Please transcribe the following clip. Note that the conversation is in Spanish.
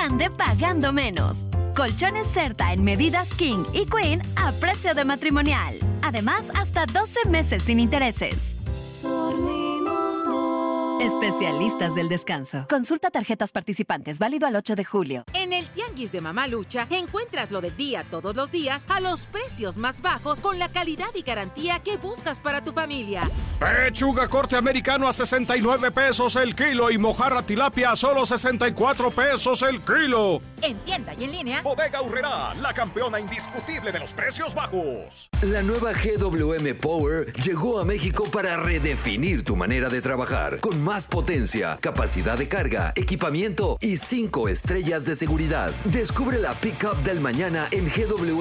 grande pagando menos. Colchones Certa en medidas King y Queen a precio de matrimonial. Además, hasta 12 meses sin intereses. Especialistas del descanso. Consulta tarjetas participantes, válido al 8 de julio. En el Tianguis de Mamá Lucha encuentras lo del día todos los días a los precios más bajos con la calidad y garantía que buscas para tu familia. Pechuga corte americano a 69 pesos el kilo y mojarra tilapia a solo 64 pesos el kilo. En tienda y en línea. Bodega Aurrerá, la campeona indiscutible de los precios bajos. La nueva GWM Power llegó a México para redefinir tu manera de trabajar, con más potencia, capacidad de carga, equipamiento y 5 estrellas de seguridad. Descubre la pickup del mañana en GWM